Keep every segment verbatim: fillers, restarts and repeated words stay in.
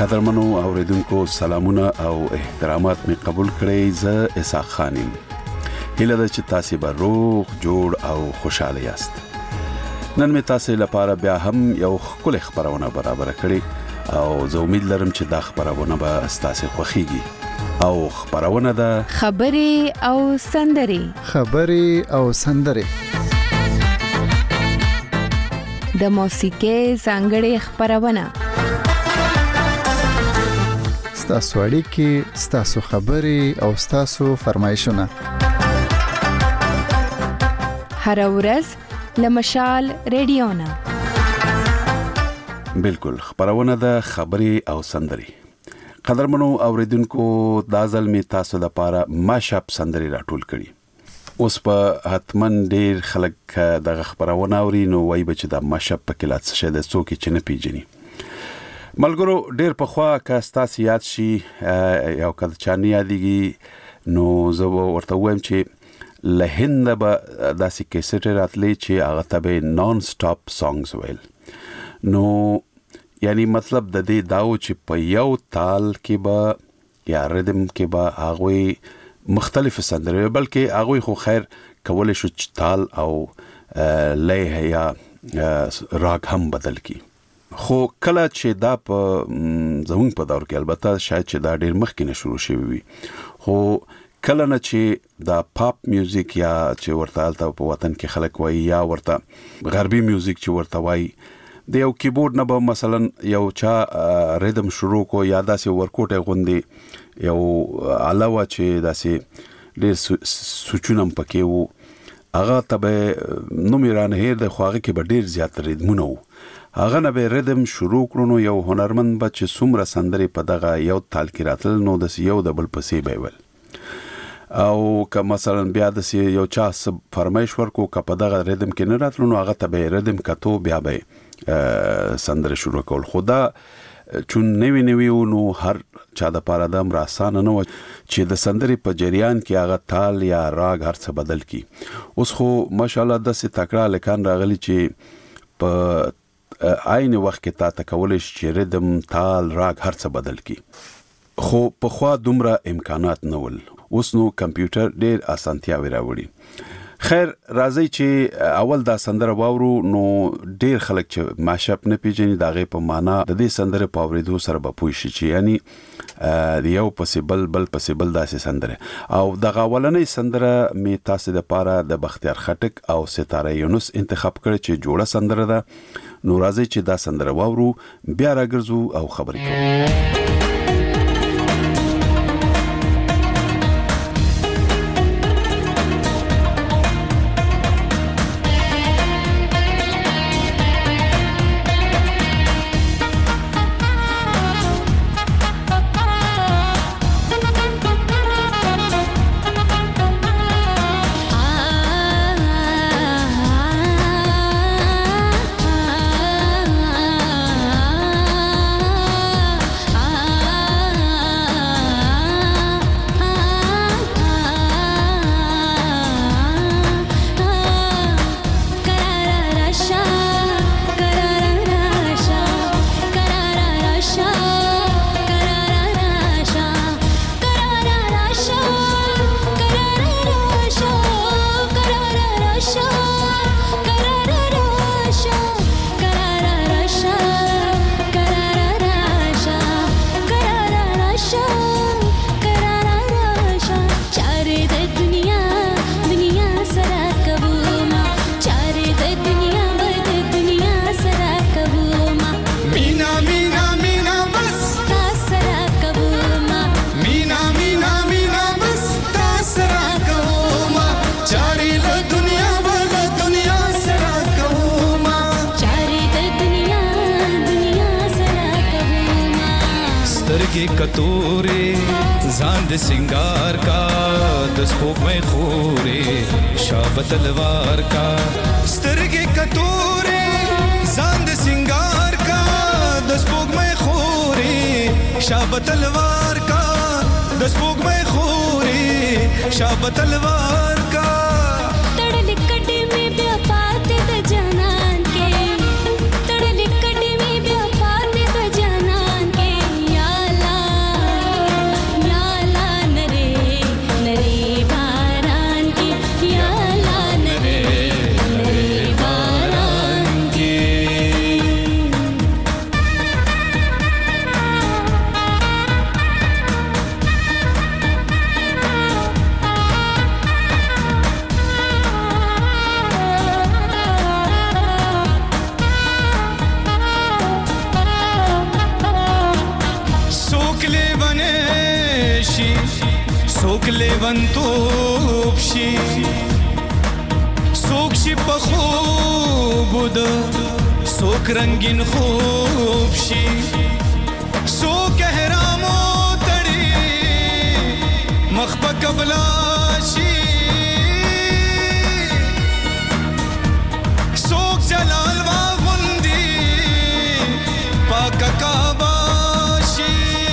قدرمنو اوریدونکو سلامونه او احترامات می قبول کړئ. زه اسحاق خانم. هیله ده چې تاسو به روغ جوړ او خوشاله یاست. نن می تاسو لپاره بیا هم یو خپل خبرونه برابر کړی او زه امید لرم چې دا خبرونه به تاسو خوښیږي. او خبرونه ده خبري او سندري خبري او سندري د موسیقي څنګهړي خبرونه ستاسو اړیکې، ستاسو خبري او ستاسو فرمایشونه هر ورځ لمشال ریډیو نه بالکل خبرونه ده خبري او سندري. قدرمنو اوریدونکو دا ځل می تاسو لپاره ماشاپ سندري راټول کړي. اوس په حتمن ډیر خلک د خبرونه اوري نو وای بچ د ماشاپ په کلات څه د څوک چې نه پیژني. ملګرو ډیر په خوا کا ستاسو یاد شي یو کله چاني یادېږي نو زه ورته وایم چې له هند به داسې کیسټ راتلې چې هغه ته نون سټاپ سانګز ویل. نو یعنی مطلب د دې داو چې په یو تال کې به یا ریدم کې به هغه مختلف سندرې بلکې هغه خو خیر کول شو چې تال او لې یا راګ هم بدل کی. خو کله چې دا په زمون په دور کې البته شاید چې دا ډیر مخکې نه شروع شوی وي خو کله نه چې دا پاپ میوزیک یا چې ورته الته په وطن کې خلک وایي یا ورته غربي میوزیک چې ورته وایي د یو کیبورډ نه به مثلا یو چا ریدم شروع کو یا داسې ورکوټه غوندي یو علاوه چې داسې ډیر سوچونم پکې وو هغه ته نو میران هیر د خواغه کې به ډیر زیات ریدمونه وو. هغه نه به ریدم شروع کړو یو هنرمند به چې څومره سندري په دغه یو تال کې راتل نو د یو د بل پسې به ول او که مثلا بیا د یو چا فرمایش ورکو که په دغه ریدم کې نه راتل نو هغه ته به ریدم کتو بیا به سندره شروع کول. خدا چون نوی نوی نو هر چا د پاره دم راسان نه و چې د سندري په جریان کې هغه تال یا راګ هر څه بدل کی. اوس خو ماشاءالله د څه تکړه لکان راغلی چې په عین وخت کې تا تکول شي ریدم تال راګ هر څه بدل کی. خو په خوا دومره امکانات نه ول. اوس نو کمپیوټر ډیر اسانتیا وراوړي. خیر راځي چې اول دا سندره واورو نو ډیر خلک چې ماشاپ نه پیژني دا غي په معنا د دې سندره په اوریدو سره به پوه شي چې یعنی یو پسیبل بل پسیبل داسې سندره او د غاولنې سندره می تاسو د پاره د بختیار خټک او ستاره یونس انتخاب کړ چې جوړه سندره ده. نو راځي چې دا سندره واورو بیا راګرځو او خبرې کوو. کتورې ځان د سنگار کا د سپوږمۍ خورې شابه تلوار کا سترګې کتورې ځان د سنگار کا د سپوږمۍ خورې شابه تلوار کا د سپوږمۍ خورې شابه تلوار کا تړلې کډې مې بیا پاتې د جانان کې تړلې کډې مې بیا پاتې د جانان کې یا لیونتوب شي سوک شي په خوب د سوک رنگین خوب شي سوک احرامو تړي مخ په قبلا شي سوک جلال واغوندي پاک کعبه شي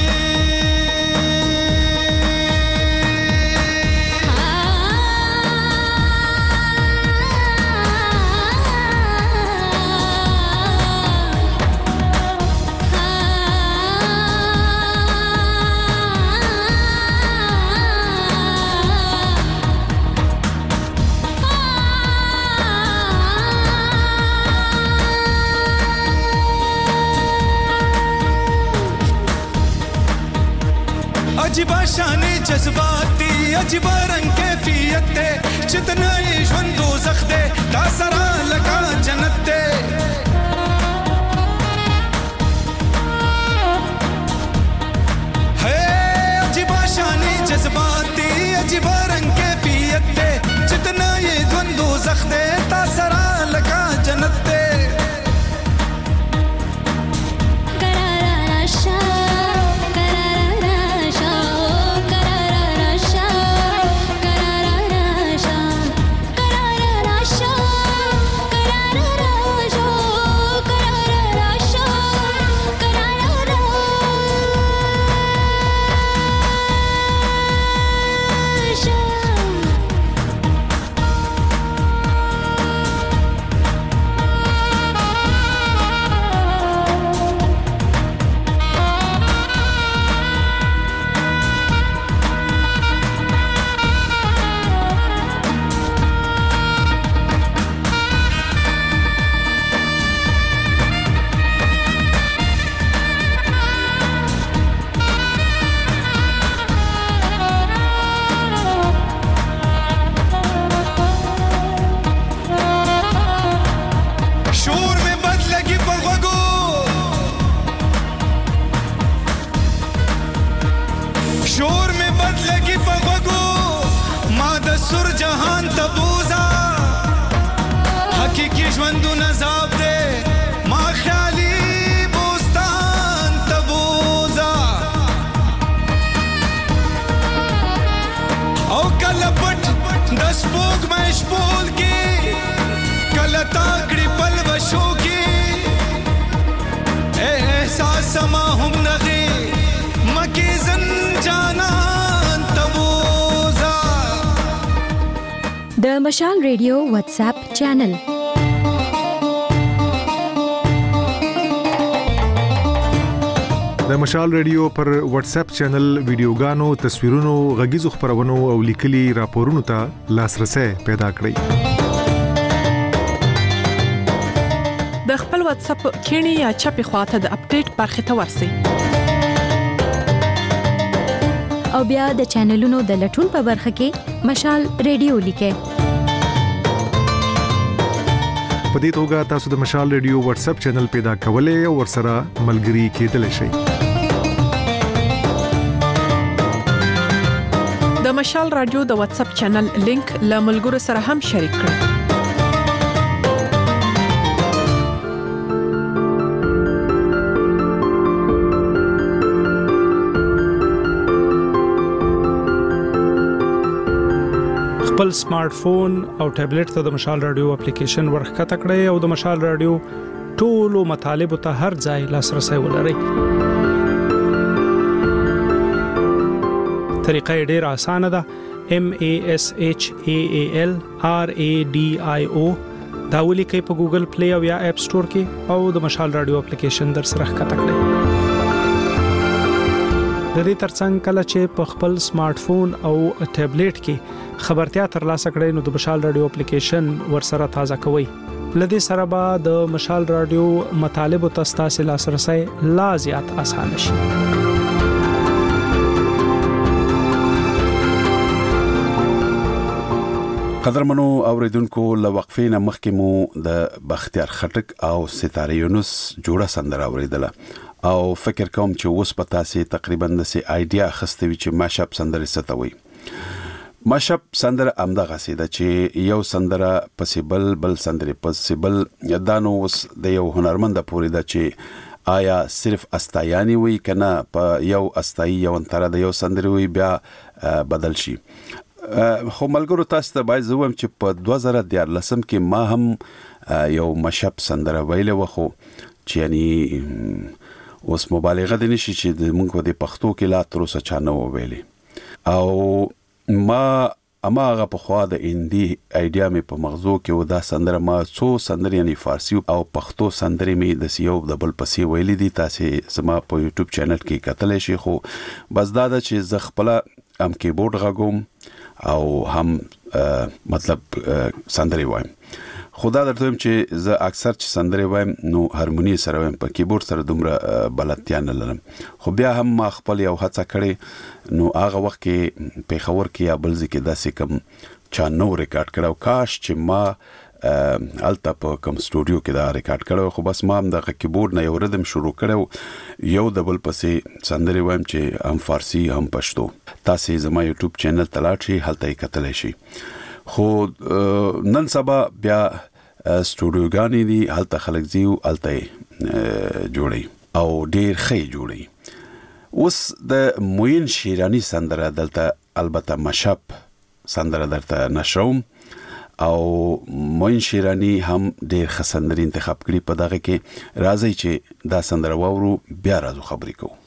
عجیبا شان جذبات دی عجیبا رنگ کیفیت دے جتنا یہ ژوند دوزخ دے دا سرا لگا جنت دے ہے عجیبا شان جذبات دی عجیبا رنگ کیفیت دے جتنا یہ ژوند دوزخ دے دا سرا لگا جنت دے د مشال ریډیو واتس اپ چینل د مشال ریډیو پر واتس اپ چینل ویډیوګانو تصویرونو غږیزو خبرونو او لیکلي راپورونو ته لاسرسي پیدا کړئ د خپل واتس اپ کینی یا چپی خواته د اپډیټ برخه ته ورسئ او بیا د چینلونو د لټون په برخه کې مشال ریډیو لیکئ په دې توګه تاسو د مشال ریډیو واتس اپ چینل پیدا کولای او ورسره ملګري کېدلی شئ د مشال رادیو د واتس اپ چینل لینک له ملګرو سره هم شریک کړئ خپل سمارټ فون او ټابلیټ ته د مشال رادیو اپلیکیشن ورخکته کړئ او د مشال رادیو ټولو مطالبه ته هر ځای لاسرسي ولرئ. طریقه ډیره اسانه ده. M A S H A A L R A D I O دا ولیکئ په ګوګل پلی او یا اپ سٹور کې او د مشال رادیو اپلیکیشن در سره ښکته کړئ. د دې ترڅنګ کله چې په خپل سمارټ فون او ټابلیټ کې خبرتیا ترلاسه کړئ نو د مشال رادیو اپلیکیشن ورسره تازه کوئ. لدې سره به د مشال رادیو مطالبه تاسو لاسرسي لا زیات آسان شي. قدرمنو اوریدونکو لوقفې نه مخکې مو د بختیار خټک او ستاره یونس جوړه سندره اوریدله او فکر کوم چې اوس په تاسو تقریبا د سي ایډیا خستوي چې ماشاپ سندره ستوي. مشپ سندره امدغه سیده چې یو سندره پسې بل بل سندره پسې بل دانو اوس د یو هنرمند پورې ده چې آیا صرف استایانی وي کنه په یو استای یو انتره د یو سندره وي بیا بدل شي. خو ملګرو تاسو ته باید زوم چې په دوه زره دیارلسم کې ما هم یو مشپ سندره ویله وخو چې یعنی اوس مبالغه دي نشي چې د مونږ د پښتو کې لا تر اوسه چا نه ویلي او ما اما هغه په خوا د اندی ایډیا مې په مغزو کې و دا سندره ما څو سندرې یعنی فارسی او پښتو سندرې مې د سیو د بل پسې ویلي دي تاسو زما په یوټیوب چینل کې کتلی شئ خو بس دا د چې ز خپل ام کیبورډ غږوم او هم مطلب سندرې وایم. خدا درته ویم چې زه اکثر چې سندرې وایم نو هارمونی سره وایم په کیبورډ سره دومره بلدتیا نه لرم خو بیا هم ما خپل یو هڅه کړې نو هغه وخت کې پیښور کې یا بل ځای کې داسې کوم چا نو ریکارډ کړو کاش چې ما الته په کوم سټوډیو کې دا ریکارډ کړو خو بس ما هم د کیبورډ نه یو ردم شروع کړو یو د بل پسې سندرې وایم چې هم فارسی هم پښتو. تاسو زما یوټیوب چینل ته لاړ شئ هلته یې کتلی شئ. خو نن سبا بیا سټوډیوګانې دي هلته خلک ځي او هلته جوړي او ډېر ښه جوړي. اوس د موین شیرانی سندره دلته البته مشپ سندره درته نشروم او موین شیرانی هم ډېر ښه سندرې انتخاب کړي په دغه کې راځي چې دا سندره واورو بیا راځو خبرې کوو.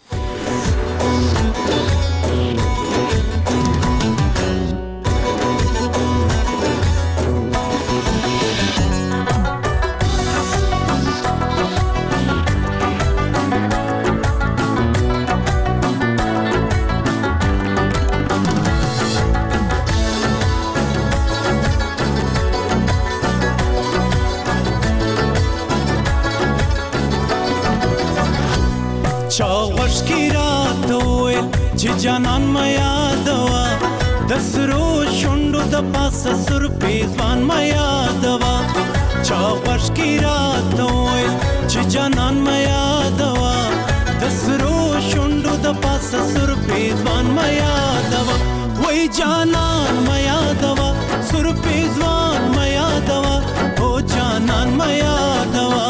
چې جانان ما یادوا د سرو شونډو د پاسه سر پیزوان ما یادوا چا غوښ کی راته وای چې جانان ما یادوا د سرو شونډو د پاسه سر پیزوان ما یادوا وای جانان ما یادوا سر پیزوان ما یادوا او جانان ما یادوا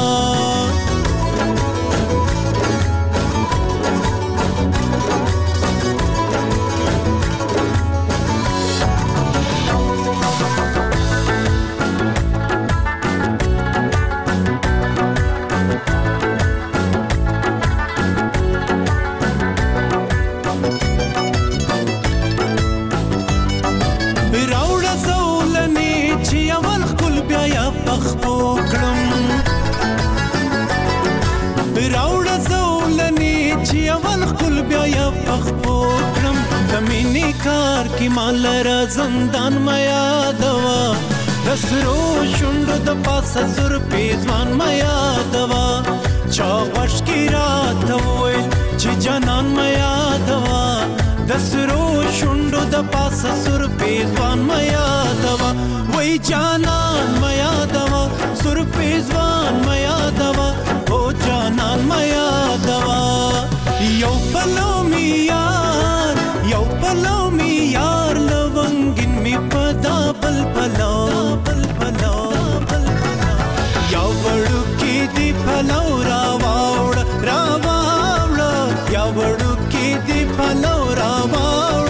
کار کی مال را زندان ما یادوا د سرو شونډو د پاسه سر پیزوان ما یادوا چا غوښ کی راته وای چې جانان ما یادوا د سرو شونډو د پاسه سر پیزوان ما یادوا وای جانان ما یادوا سر پیزوان ما یادوا او جانان ما یادوا یو پلو می یار یو پلو می یار لونگین می پدا بل پلو بل پلو یا وړو کې دی پلو را واوړ را واوړ یا وړو کې دی پلو را واوړ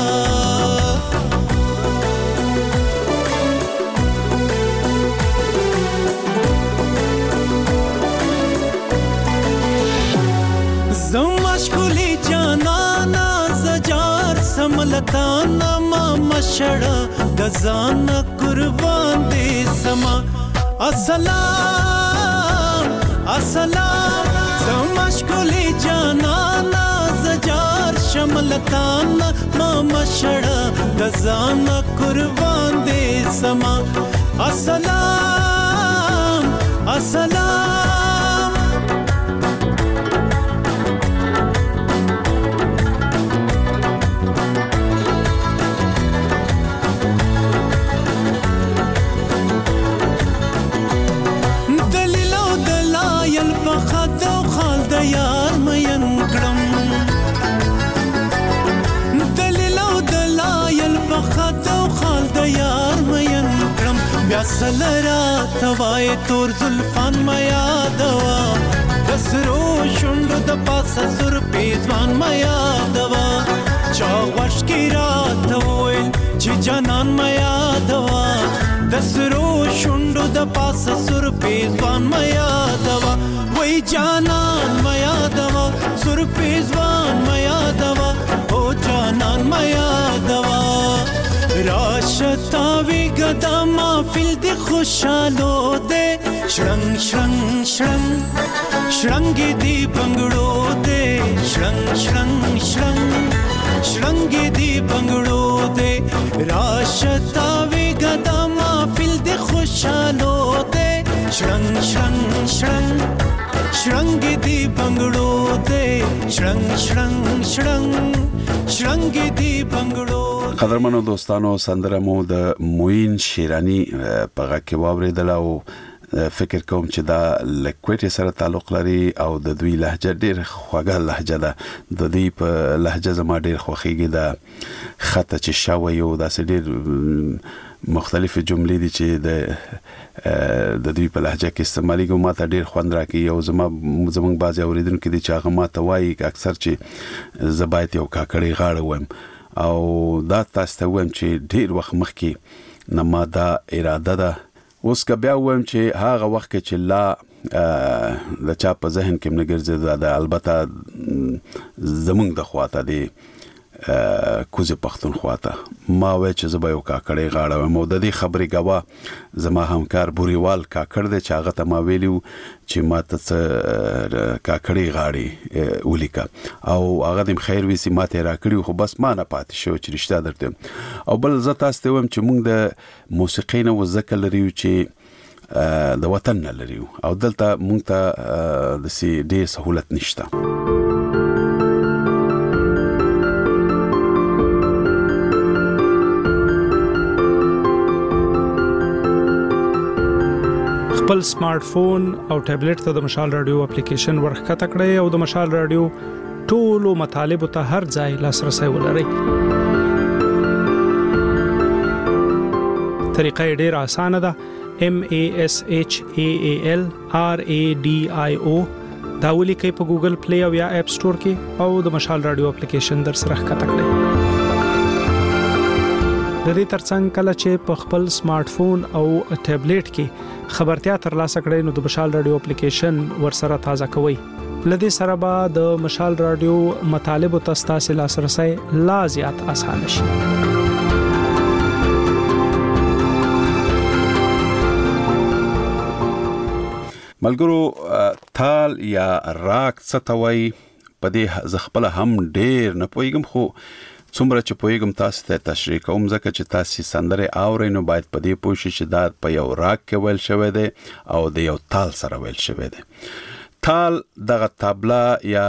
زماش کولی جانانا زجار سملتانا ما مشړه د ځان قربان دې سما السلام السلام زماش کولی جانانا زجار شملتانا ما مشړه د ځان قربان دې سما السلام السلام یار مین کړم دلیل او دلایل چا سلرا توای تور زلفان ما یادوا دسرو شوندو د پاسه سر پیزوان ما یادوا چا غوش کی رات ویل چې جانان ما یادوا دسرو شوندو د پاسه سر پیزوان ما یادوا وای جانان ما یادوا سر پیزوان ما یادوا او جانان ما یادوا راشتا وی گدا محفل دی خوشالو دے شرنگ شرنگ شرنگ شرنگ دی بنگړو دے شرنگ شرنگ شرنگ شرنگ دی بنگړو دے راشتا وی گدا محفل دی خوشالو دے شرنگ شرنگ شرنگ شرنگ دی بنگړو دے شرنگ شرنگ شرنگ شرنگ دی بنگړو. قدرمنو دوستانو سندره مو د موین شیرانی په غږ کې واوریدل او فکر کوم چې دا لکوټي سره تعلق لري او د دوی لهجه ډیر خوږه لهجه ده. د دوی په لهجه زما ډیر خوښیږي د خطه چې شاوه یو داسې ډیر مختلف جملې دي چې د د دوی په لهجه کې استعمالي کوم ماته ډیر خوند راکړي او زما زمونږ بعضي اوریدونکو دي چې هغه ماته وایي اکثر چې زبایت یو کاکړي غاړه ویم او دا تاسو ته وایم چې ډیر وخت مخکې نه ما دا اراده ده اوس که بیا وایم چې هغه وخت کې چې لا د چا په ذهن کې نه ګرځي دا البته زمونږ د خواته دی کوزه پښتونخوا ته ما وای چې زبا یو کاکړی غاړه مو د دې خبرې غوا زما همکار بوريوال کاکړ دی چې هغه ته ما ویلو چې ما ته کاکړی غاړي ولیکا او هغه د خیر وسی ما ته راکړیو خو بس ما نه پاتې شو چې رښتیا درته او بل زه تاسو ته وایم چې موږ د موسیقۍ نه وزکه لريو چې د وطن نه لريو او دلته موږ ته د سي ډېر سہولت نشته. خپل سمارټ فون او ټابلیټ ته د مشال رادیو اپلیکیشن ورخکته کړئ او د مشال رادیو ټولو مطالبه ته هر ځای لاسرسي ولرئ. طریقه ډېر اسانه ده. M A S H A A L R A D I O دا ولیکئ په ګوګل پلی او یا اپ سٹور کې او د مشال رادیو اپلیکیشن در سره ښکته کړئ. د دې ترڅنګ کله چې په خپل سمارټ فون او ټابلیټ کې خبرتیا ترلاسه کړئ نو د مشال رادیو اپلیکیشن ورسره تازه کوئ. لدې سره به د مشال رادیو مطالبه تاسو لاسرسي لا زیات اسانه شي. ملګرو تال یا راک ستوي په دې ز خپل هم ډېر نه پويګم خو څومره چې پويګم تاسو ته تشریح کوم ځکه چې تاسو سندره اورئ نو باید په دې پوه شئ چې دا په یو راک کې ویل شوی دی او د یو تال سره ویل شوی دی. تال دغه طبلا یا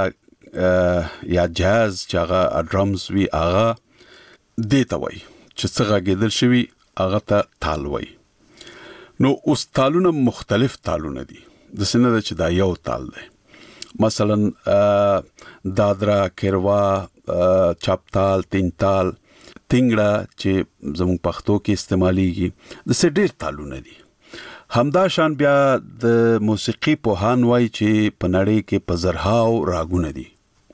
یا جاز چې هغه ډرمز وی هغه دې ته وایي چې څه غږیدل شوی هغه ته تال وایي. نو اوس تالونه مختلف تالونه دي د سینه چې دا یو تال دی مثلا دادرا کیروا چاپتال تینتال تنگړه چې زموږ پښتو کې استعماليږي د څه ډېر تالونه دي. همدا شان بیا د موسیقي په هان وای چې په نړۍ کې په زرهاو راګونه دي.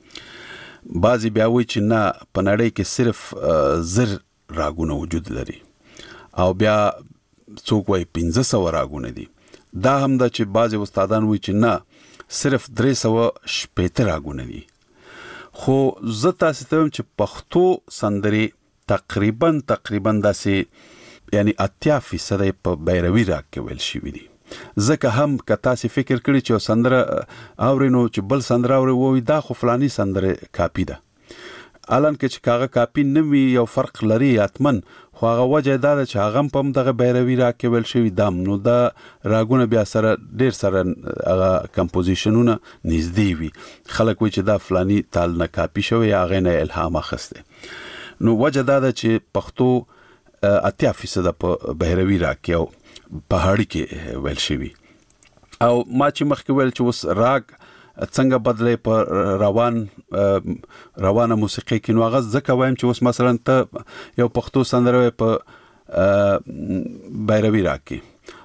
بعضی بیا وای چې نه په نړۍ کې صرف زر راګونه وجود لري او بیا څوک وای پنځه سوه راګونه دي. دا هم دا چې بعضی استادان وای چې نه صرف درې سوه شپېته راګونه دي. خو زه تاسو ته چې پښتو سندري تقریبا تقریبا داسې یعنی اتیا فیصد په بیروي راګ کې ویل شوی دي. ځکه هم که تاسو فکر کړی چې سندره اورینو چې بل سندره اوري وای دا خو فلانی سندره کاپی ده الان کې چې کاغه کاپی نه وي یو فرق لري اتمن خو هغه وجه دا چې هغه په دغه بیروي راګ کې ویل شوی دام نو دا راګونه بیا سره ډیر سره هغه کمپوزیشنونه نږدې وي. خلک وایي چې دا فلانی تال نه کاپی شوی هغه نه الهام اخسته. نو وجه دا چې پښتو اتیا فیصد په بیروي راګ کې او پهاړي کې ویل شوی او ما چې مخکې ویل چې اوس راګ څنګه بدلې په روان روانه موسیقي کې نو هغه ځکه وایم چې اوس مثلا ته یو پښتو سندره په بیروي راګ کې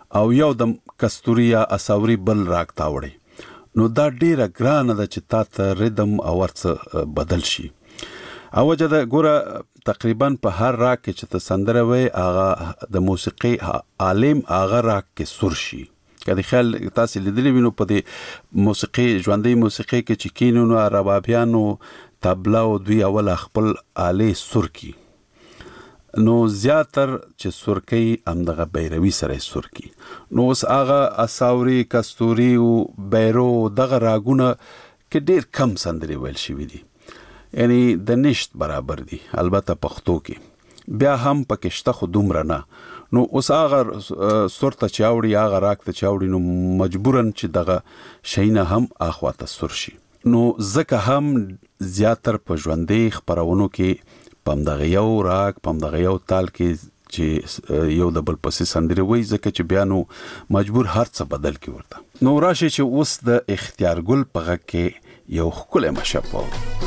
او یو د کستوري یا اساوري بل راګ تاوړي نو دا ډیره ګرانه ده چې تا ته ریدم او ورڅ بدل شي. او وجه د ګوره تقریبا په هر راګ کې چې ته سندره وای هغه د موسیقي عالم هغه راګ کې سور شي. کله خیال تاسو لیدلی وینو په دې موسیقي ژوندۍ موسیقي کې چې کینونو ربابیانو تبلا او دوی اول خپل آله سور کی نو زیاتر چې سورکی همدغه بیروي سره سورکی نو اوس هغه اساوري کستوري او بیرو دغه راګونه کې ډیر کم سندري ویل شوی دي یعنی د نشت برابر دي. البته پښتو کې بیا هم پکشته خو دومره نه نو اوس هغه سورته چاوړي هغه راګ ته چاوړي نو مجبورن چې دغه شینه هم اخواته سور شي. نو ځکه هم زیاتر په ژوندۍ خبرونو کې پم دغه یو راګ پم دغه یو تال کې چې یو د بل پسې سندري وای ځکه چې بیا نو مجبور هر څه بدل کی ورته. نو راشي چې اوس د اختیار ګل په غږ کې یو خپل مشپاو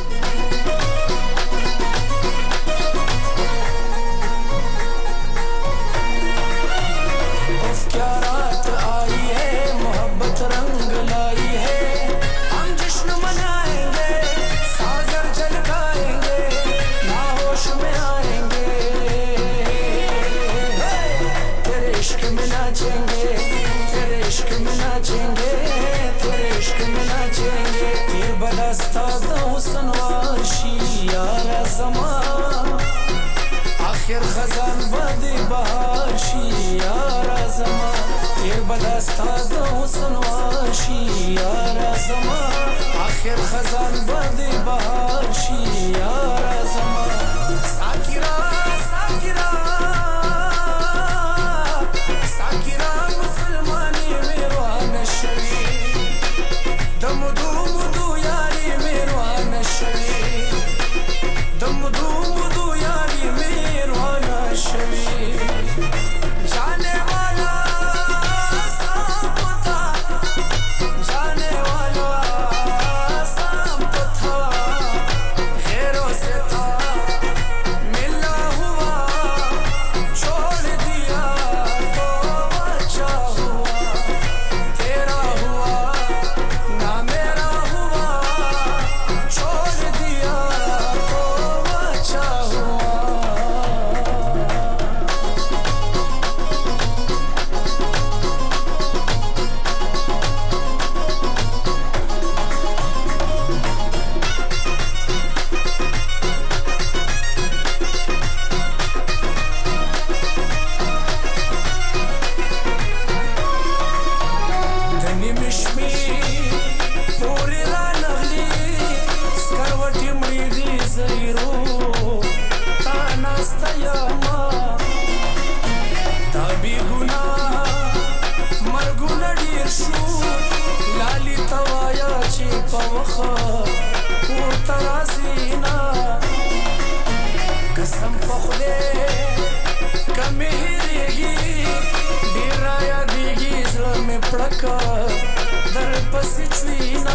आखिर खजान बदे बहार शी यारा जमा तेर बदस्ता दो सनवाशी यारा जमा आखिर खजान बदे बहार शी यारा जमा साकिरा साकिरा साकिरा मुसलमानी मेरवान शवी दमदू मुदू यारी मेरवान शवी दमदू मुदू यारी मेरवाना शवी जाने वाला सब था जाने वाला सब था गैरों से था मिला हुआ छोड़ दिया तो अच्छा हुआ तेरा हुआ ना मेरा हुआ छोड़ दिया तो अच्छा हुआ. धनी मिश्मी पूरी रानगली स्करवटी मृदी जैरो तानास्ता यामा ताबी गुना मरगुना डीर शू लाली तवाया ची पवखा पूर्ता राजीना कसम पखदे कमी हिरेगी डीराया दीगी जल में पड़का दर पसी चुईना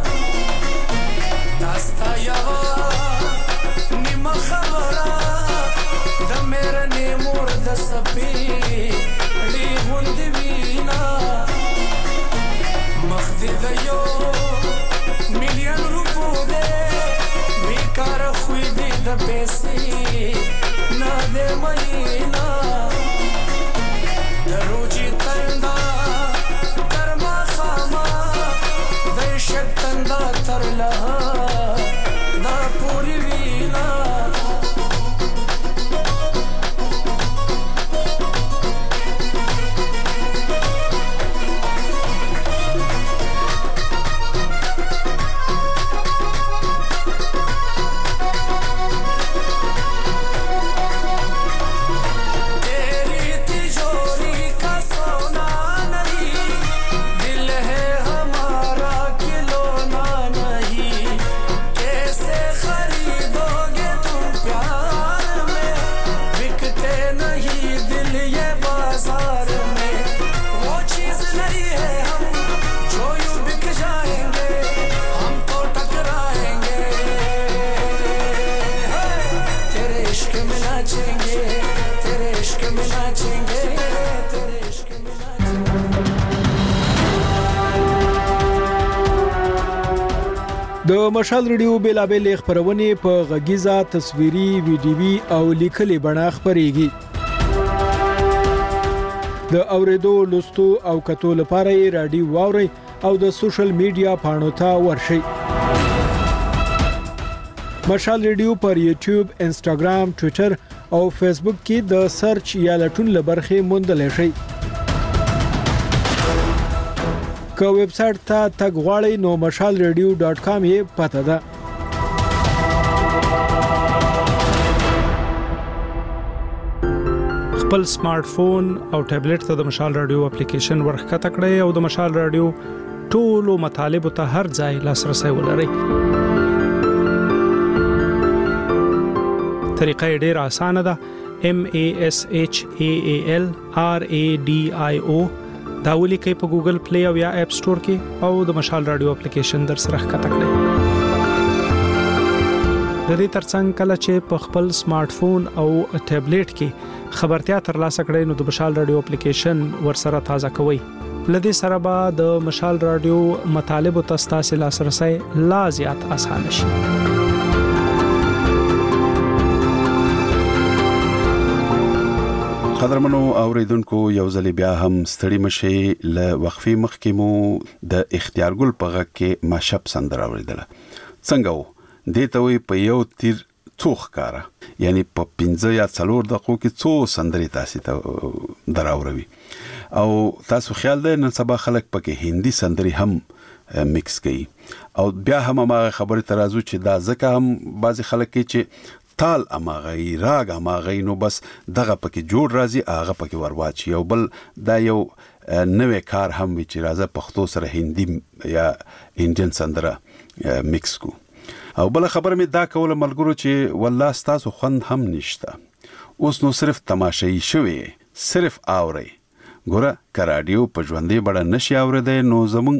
दास्ता यावा निमा खबरा द मेरा नेमूर द सपी ली हुंदवीना मखदी दयो मिलियन रुपो दे बेकार खुई दे द पैसे ना दे महीना दरोजी तंदा कर्मा खामा दहशत तंदा तरला दा पूरी वीना د مشال ریډیو بیلابل خبرونه په غږیزه تصویري ویډیوي او لیکلي بڼه خبريږي د اوریدو لوستو او کتو لپاره رادیو واوري او د سوشل میډیا پاڼو ته ورشي مشال ریډیو پر یوټیوب انسټاګرام ټوئیټر او فیسبوک کې د سرچ یا لټون لبرخه موندل شي که ویب سټ ته تګ غواړئ نو مشال ریډیو ډاٹ کام یې پته ده خپل سمارټ فون او ټابلیټ ته د مشال رادیو اپلیکیشن ورخته کړئ او د مشال رادیو ټولو مطالب ته هر ځای لاسرسي ولرئ طریقه ډېر اسانه ده M A S H A A L R A D I O دا ولیکئ په ګوګل پلی او یا اپ سٹور کې او د مشال رادیو اپلیکیشن در سره ښکته کړئ د دې ترڅنګ کله چې په خپل سمارټ فون او ټابلیټ کې خبرتیا ترلاسه کړئ نو د مشال رادیو اپلیکیشن ورسره تازه کوئ لدې سره به د مشال رادیو مطالب او تاسو لاسرسي لا زیات اسانه شي قدرمنو اوریدونکو یو ځل بیا هم ستړي مشي ل وقفي مخکې مو د اختیار ګل په غږ کې ماشپ سندره اوریدله څنګه و دې ته وي په یو تیر څوخ کاره یعنی په پنځه یا څلور دقیقو کې څو سندري تاسو ته دراوروي او تاسو خیال ده نن سبا خلک پکې هندي سندري هم میکس کوي او بیا هم ما خبره ترازو چې دا ځکه هم بعضي خلک کې چې تال اماغي راګ اماغي نو بس دغه پکې جوړ راځي هغه پکې ورواچي او بل دا یو نوې کار هم وی چې راځه پښتو سره هندي یا انډین سندره میکس کو او بل خبر می دا کوله ملګرو چې والله تاسو خوند هم نشته اوس نو صرف تماشایي شوی صرف اوري ګوره کراډیو په ژوندې بڑا نشي اوریدای نو زمون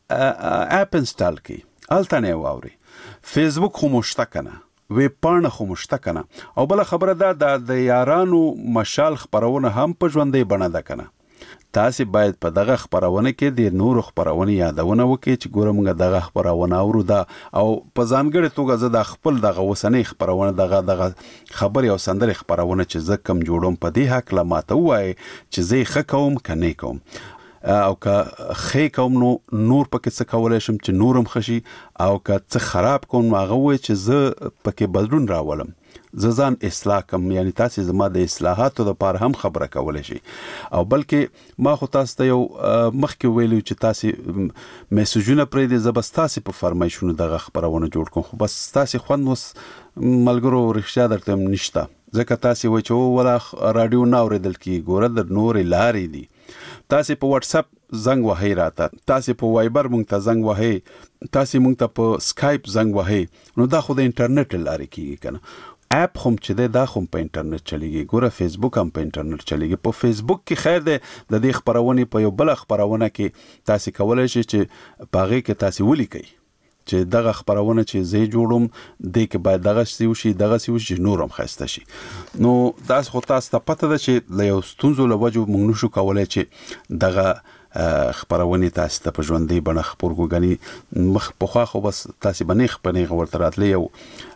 اپ انسټال کی الټنه واوري فیسبوک خو مشته کنه وی پاڼه خو مشته کنه او بل خبره ده د یارانو مشال خبرونه هم په ژوندې بڼه ده کنه تاسو باید په دغه خبرونه کې د نور خبرونه یادونه وکړئ چې ګورمږه دغه خبرونه اورو دا او په ځانګړي توګه زه د خپل دغه وسنۍ خبرونه دغه دغه خبري او سندري خبرونه چې زه کم جوړوم په دې حق لماته وای چې زه ښه کوم کني کوم او که خې کوم نو نور پکې څه کولای شم چې نورم خشي او که څه خراب کوم هغه وای چې زه پکې بدلون راولم زه ځان اصلاح کوم یعنی تاسو زما د اصلاحاتو لپاره هم خبره کولای شي او بلکې ما خو تاسو ته یو مخکې ویلو چې تاسو میسجونه پرې د زبستاسي په فرمایشونو دغه خبرونه جوړ کوم خو بس تاسو خوند وس ملګرو رښتیا درته نشته ځکه تاسو وای چې ولا رادیو نه اوریدل کی ګوره د نور لارې دي تاسو په واتس اپ زنګ وهي راته تاسو په وایبر مونږ ته زنګ وهي تاسو مونږ ته په سکایپ زنګ وهي نو دا خو د انټرنیټ لارې کیږي کنه اپ هم چې دا خو په انټرنیټ چلیږي ګوره فیسبوک هم په انټرنیټ چلیږي په فیسبوک کې خیر ده د دې خبرونه په یو بل خبرونه کې تاسو کولای شئ چې باغې کې تاسو ولیکئ چې دغه خبرونه چې زه جوړوم د کې باید دغه سی وشي دغه سی وشي نورم خسته شي نو داس خو تاسو ته پته ده چې له یو ستونزو له وجو موږ نشو کولای چې دغه خبرونه تاسو ته په ژوندۍ بڼه خبرګو غني مخ په خوا خو بس تاسو باندې خپنه ورته راتلی یو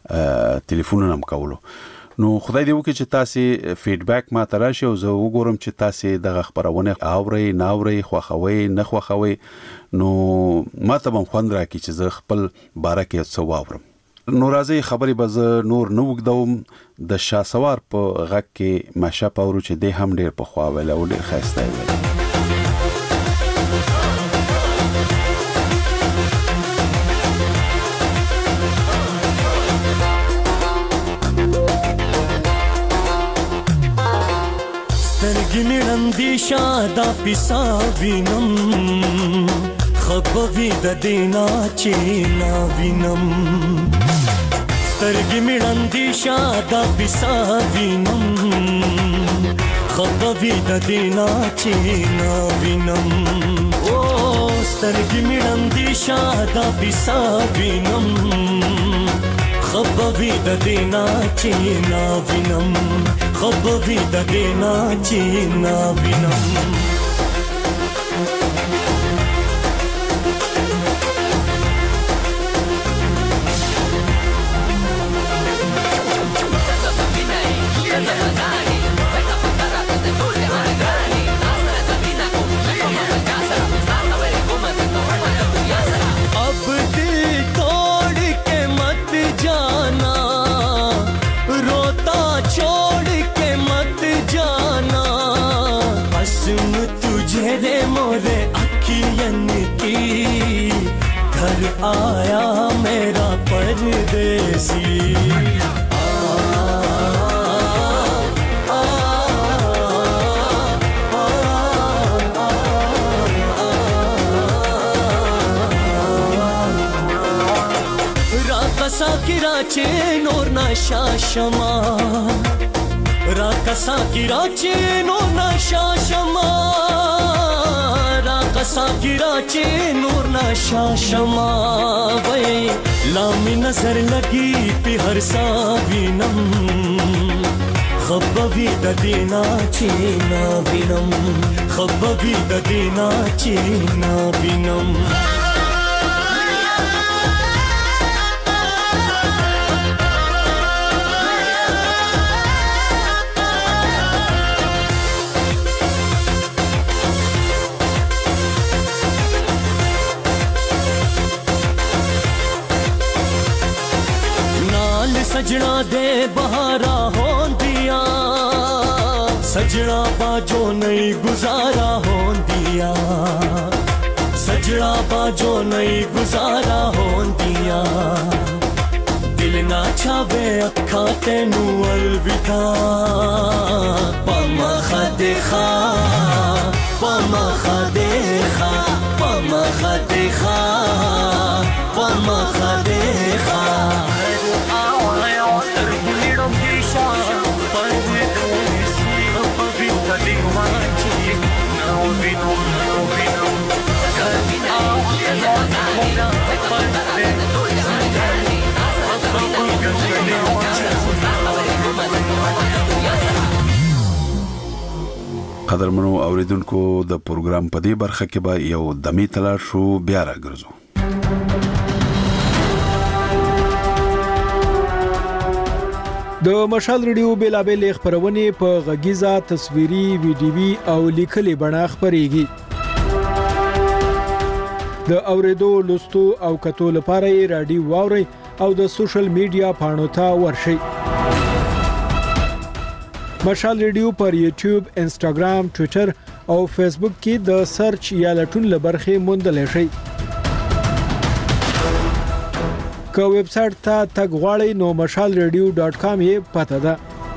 ټلیفون هم کولو نو خدای دې وکړي چې تاسو فیډبیک ما تراشي او زه وګورم چې تاسو دغه خبرونه اوري نه اوري خوخوي نه خوخوي نو ما ته هم خوند راکړي چې زه خپل باره کې څه واورم نو راځي خبري به زه نور نه وګدوم د شاسوار په غږ کې ماشه پاورو چې دې هم ډېر په خوا ویل او ډېر خسته ویل سترګې رندې شاده پیسا وینم خبوي د دینا چې نا وینم سترګې رندې شاده پیسا وینم خبوي د دینا چې نا وینم او سترګې رندې شاده پیسا وینم خبوي د دینا چې نا وینم خبوي د دینا چې نا وینم बन की घर आया मेरा परदेसी राकसा किराचे नोर नशा शमा राकसा किराचे नोर नशा शमा राकसा किराचे नोर नशा शमा वे लामी नजर लगी पे हर साविनम खब्बी ददीना चीना बिनम खब्बी ददीना चीना बिनम सजना दे बहारा होंदिया सजना बाजो नहीं गुजारा होंदिया सजना बाजो नहीं गुजारा होंदिया दिल ना छावे अखा तेनू अलविदा पमा खदेखा पमा खदेखा पमा खदेखा पमा खदेखा قدرمنو اوریدونکو د پروګرام په دې برخه کې به یو دمی تلار شو بیا راګرځو د مشال ریډیو بیلابل خبرونه په غږیزه تصویري ویډیوي او لیکلي بڼه خبريږي د اوریدو لوستو او کتو لپاره رادیو واوري او د سوشل میډیا پاڼو ته ورشي مشال ریډیو پر یوټیوب انسټاګرام ټوئیټر او فیسبوک کې د سرچ یا لټون لبرخه موندل شي که ویب سټ ته تګ غواړئ نو مشال ریډیو ډاټ کام یې پته ده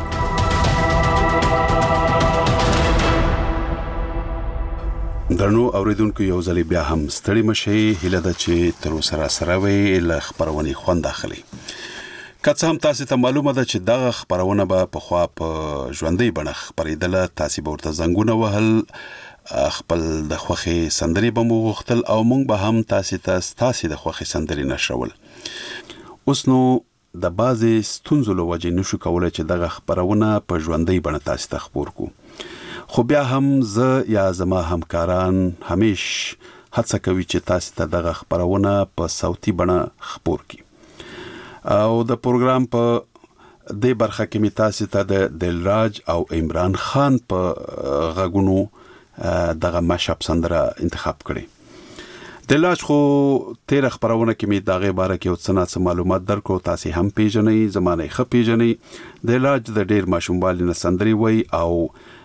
درنو اوریدونکو یو ځلې بیا هم ستړي مشي هله د چې تر سره سره وي ل خبرونې خوند اخلي کڅ هم تاسو ته معلومه ده چې دغه خبرونه به په خوا په ژوندۍ بڼه خبرېدله تاسو به ورته زنګونه وهل خپل د خوخي سندري به مو غختل او مونږ به هم تاسو ته تاسو د خوخي سندري نشول اوس نو د بازي ستونزو لوجه نشو کولای چې دغه خبرونه په ژوندۍ بڼه تاسو ته خبر کو خو بیا هم زه یا زما همکاران همیش هڅه کوي چې تاسو ته دغه خبرونه په صوتي بڼه خبر کی او د پروګرام په د برخه کې می تاسو ته د دلراج او عمران خان په غږونو دغه مشاب سندره انتخاب کړي دلراج خو تیر خبرونه کې می دغه باره کې اوسنه معلومات درکو تاسو هم پیژنئ زمانه خ پیژنئ دلراج د ډیر ماشوموالي نه سندري وای او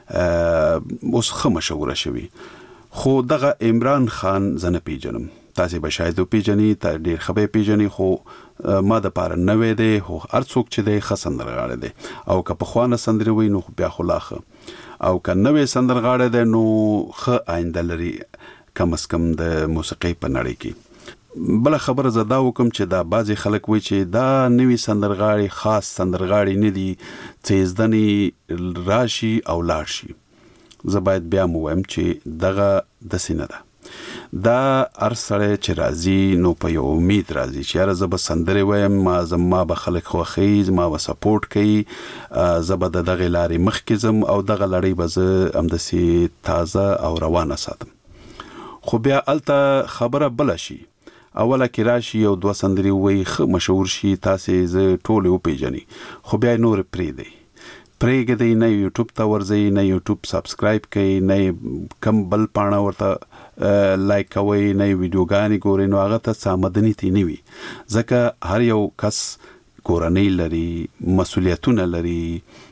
اوس خه مشهور شوی خو دغه عمران خان زنه پیژنم تاسو به شاید پیژنئ ته ډیر خبره پیژنئ خو ما د پاره نوې ده خو ارڅوک چې د خسندرغاړه ده او که په خوانه سندري وای نو بیا خلاخه او که نوې سندرغاړه ده نو خ آینده لري کم اس کم د موسیقي په نړۍ کې بل خبره زدا وکم چې دا بعضی خلک وای چې دا نوې سندرغاړي خاص سندرغاړي نه دي تیزدنی راشي او لاشي زباید بیا مو ویم چې دغه د سینه ده دا ارسله چې راځي نو په یو امید راځي چې راز به سندره وایم ما زما به خلک خوخي ما به سپورټ کوي زبد دغه لارې مخ کې زم او دغه لړۍ به زه امدسي تازه او روانه ساتم خو بیا الته خبره بل شي اوله کې راشي او دوه سندري وای خ مشهور شي تاسو زه ټول یو پیژني خو بیا نور پری دی پریګ دی نه یوټیوب ته ورځي نه یوټیوب سبسکرایب کوي نه کم بل پاڼه ورته لایک کوي نه ویډیوګانی ګوري نو هغه ته سامدنی تی نیوي ځکه هر یو کس کورنۍ لري مسؤلیتونه لري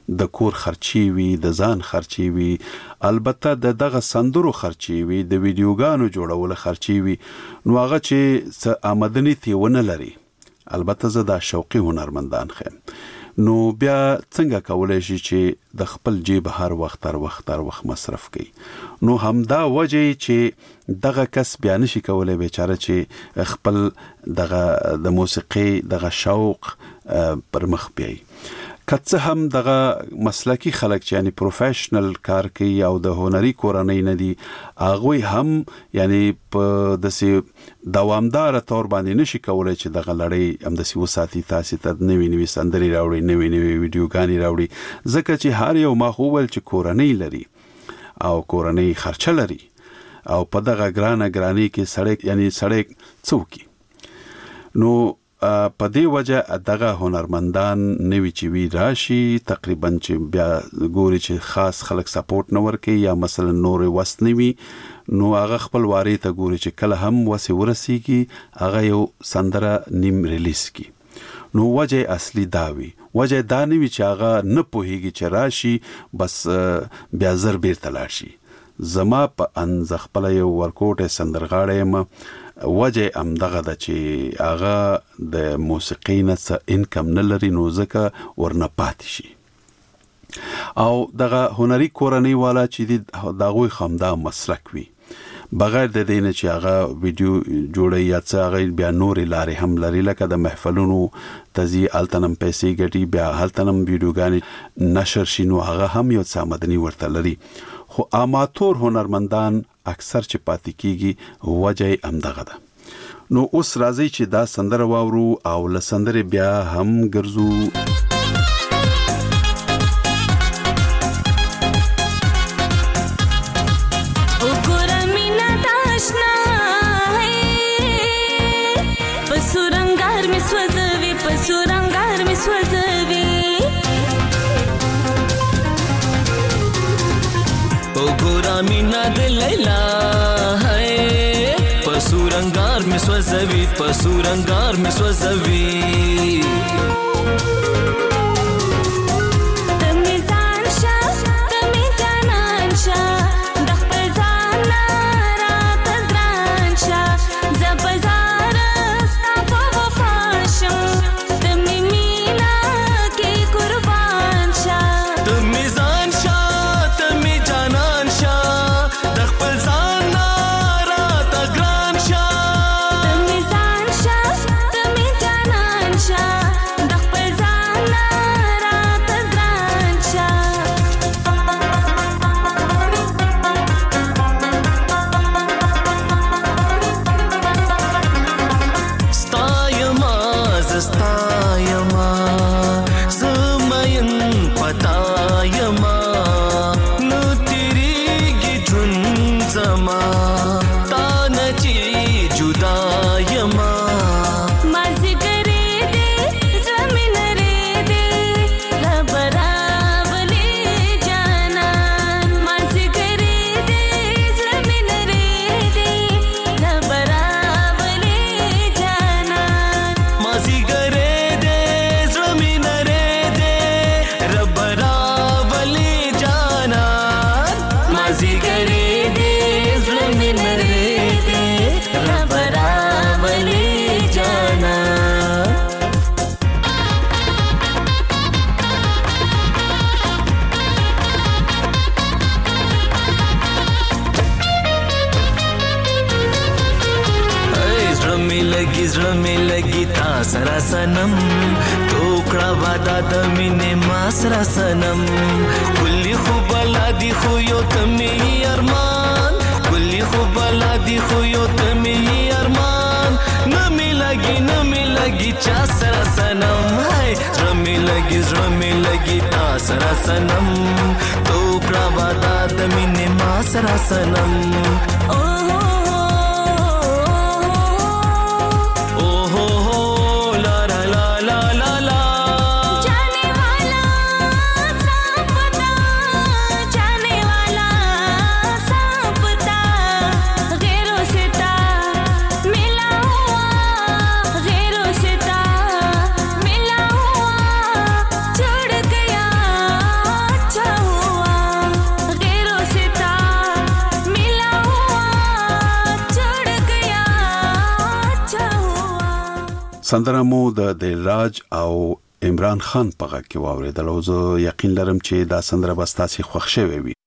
د کور خرچي وي د ځان خرچي وي البته د دغه سندرو خرچي وي د ویډیوګانو جوړول خرچي وي نو هغه چې څه آمدنی تیونه لري البته زه دا شوقي هنرمندان خیم نو بیا څنګه کولای شي چې د خپل جیب هر وخت تر وخت تر وخت مصرف کړي نو همدا وجه چې دغه کس بیا نشي کولای بیچاره چې خپل دغه د موسیقي دغه شوق پر مخ بیاي کڅه هم دغه مسلکی خلک چې یعنی پروفیشنل کار کوي او د هنري کورنۍ نه دي هغه هم یعنی په دسي دوامدار تور باندې نشي کولای چې دغه لړۍ هم دسي وساتي تاسو ته نوې نوې سندري راوړي نوې نوې ویډیوګانی راوړي ځکه چې هر یو ماخول چې کورنۍ لري او کورنۍ خرچه لري او په دغه ګرانه ګرانی کې سړک یعنی سړک څوکي نو په دې وجه دغه هنرمندان نوی چې وی راشي تقریبا چې بیا ګوري چې خاص خلک سپورټ نه ورکي یا مثلا نور وست نوی نو هغه خپل واری ته ګوري چې کله هم وسی ورسیږي هغه یو سندره نیم ریلیز کی نو وجه اصلي داوي وجه دا نوی چې هغه نه پوهیږي چې راشي بس بیا زر بیر تلاشي زما په ان خپل یو ورکوټه سندرغاړې ما وجه ام دغه د چې هغه د موسیقي نه څه انکم نه لري نو ځکه ورنه پاتې شي او دغه هنري کورنۍ والا چې د دغه خمدا مسلک وي بغیر د دینه چې هغه ویډیو جوړي یا څه هغه بیا نورې لارې هم لري لکه د محفلونو تزي التنم پیسې ګټي بیا التنم ویډیوګانی نشر شینو هغه هم یو څه مدني ورته لري خو اماتور هنرمندان اکثر چې پاتې کیږي وجه هم دغه ده نو اوس راځي چې دا سندره واورو او له سندرې بیا هم ګرځو मीना दे लैला है पसुरंगार में स्वजवी पसुरंगार में स्वजवी सरा सनम टोकड़ा वादा दमिने मासरा सनम कुल्ली खुबला दी खुयो तमी अरमान कुल्ली खुबला दी खुयो तमी अरमान नमी लगी नमी लगी चासरा सनम है रमी लगी रमी लगी तासरा सनम टोकड़ा वादा दमिने मासरा सनम ओ छोड़ गया سندره مو د دلراج او عمران خان په غږ کې واوریدل او زه یقین لرم چې دا سندره به ستاسو خوښ شوي وي.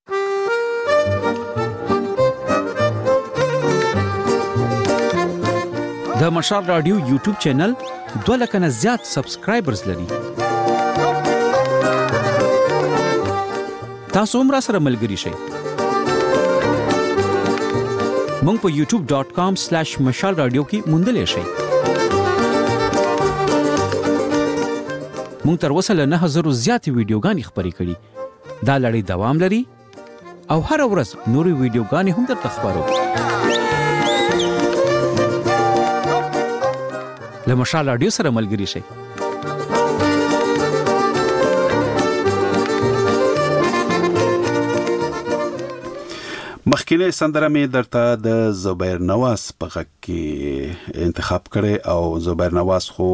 د مشال رادیو یوټیوب چینل دوه لک نه زیات سبسکرایبرز لري. تاسو هم را سره ملګري شئ. مونږ په یوټیوب ډاٹ کام سلیش مشال رادیو کې موندلی شئ. مونږ تر اوسه له نه هزارو زیاتې ویډیوګانې خپرې کړي. دا لړۍ دوام لري او هر ورځ نورې ویډیوګانې هم درته خپرو. له مشال رادیو سره ملګري شئ. مخکینه سندره می درته د زبیر نواز په غږ کې انتخاب کړي او زبیر نواز خو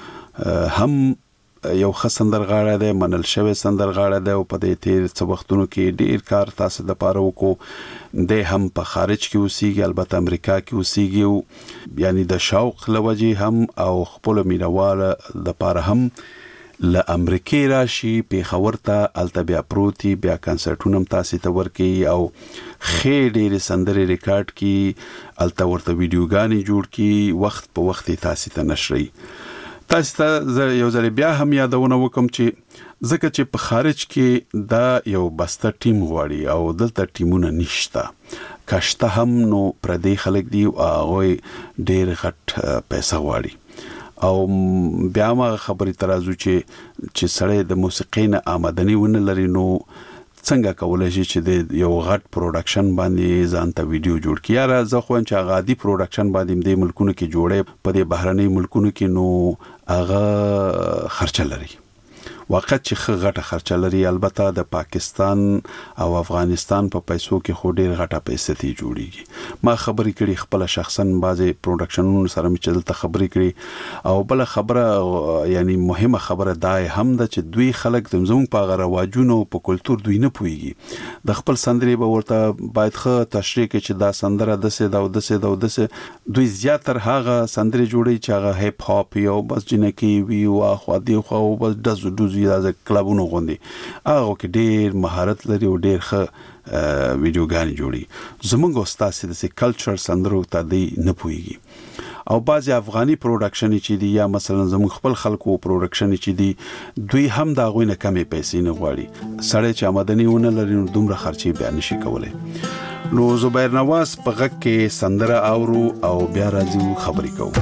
هم یو ښه سندرغاړی دی، منل شوی سندرغاړی دی او په دې تیر څه وختونو کې ډیر کار تاسو د پاره وکړو. د هم په خارج کې اوسېږي، البته امریکا کې اوسېږي، یعنی د شوق لوجې هم او خپل مینواله د پاره هم له امریکای راشي پیښور ته، الته بیا پروتي بیا کنسرټونه هم تاسو ته ورکي او خې ډېرې سندرې ریکارډ کی، الته ورته ویډیوګانې جوړ کی، وخت په وخت تاسو ته نشري. تاسو ته یو ځل بیا هم یادونه وکم چې ځکه چې په خارج کې دا یو بسته ټیم غواړي او دلته ټیمونه نشته، کاشته هم نو پردي خلک دی او هغه ډېر غټ پیسې غواړي. او بیا ما خبرې ترازو چې چې سړی د موسیقۍ نه آمدنی ونه لري نو څنګه کولای شي چې د یو غټ پروډکشن باندې ځان ته ویډیو جوړ کړي. یا زه خو چې غادي پروډکشن باندې د ملکونو کې جوړې په دې بهرنۍ ملکونو کې نو هغه خرچه لري، واقعا چې غټه خرچه لري. البته د پاکستان او افغانستان په پیسو کې خو ډیر غټه پیسې تی جوړیږي. ما خبرې کړي خپل شخصا بعضي پروډکشنونو سره مې چلته خبرې کړي او بل خبره یعنی مهمه خبره دا هم ده چې دوی خلک د زموږ په رواجونو په کلچر دوی نه پويږي. د خپل سندري به ورته باید ښه تشریح کړي چې دا سندره د څه دا د څه دا د څه. دوی زیاتره هغه سندري جوړي چې هغه هیپ هاپ یو بس جنکی وی او خو دی خو بس دز دوز دا کلبونو غوندي هغه کې ډېر مهارت لري او ډېر ښه ویډیوګانې جوړي. زمونږ استاد د کلچر سندرو ته دی نه پويږي او بعضي افغاني پروډکشن چې دی یا مثلا زموږ خپل خلکو پروډکشن چې دی دوی هم دا غوینه کمې پیسې نه غواړي. سړی چې آمدنی ونه لري نو دومره خرچي بیان نشي کولای. نو زبیر نواز په غږ کې سندره اورو او بیا راځو خبرې کوو.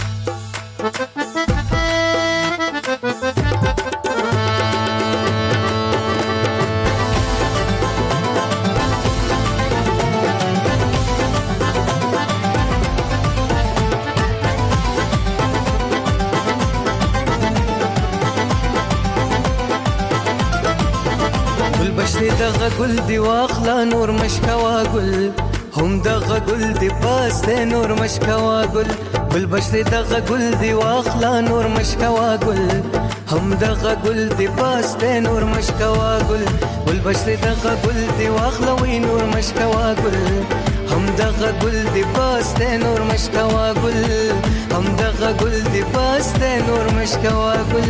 دغه ګل دی واخلا نور مشکوا ګل هم دغه ګل دی پاس دی نور مشکوا ګل بل بشری دغه ګل دی واخلا نور مشکوا ګل هم دغه ګل دی پاس دی نور مشکوا ګل بل بشری دغه ګل دی واخلا وی نور مشکوا ګل هم دغه ګل دی پاس دی نور مشکوا ګل هم دغه ګل دی پاس دی نور مشکوا ګل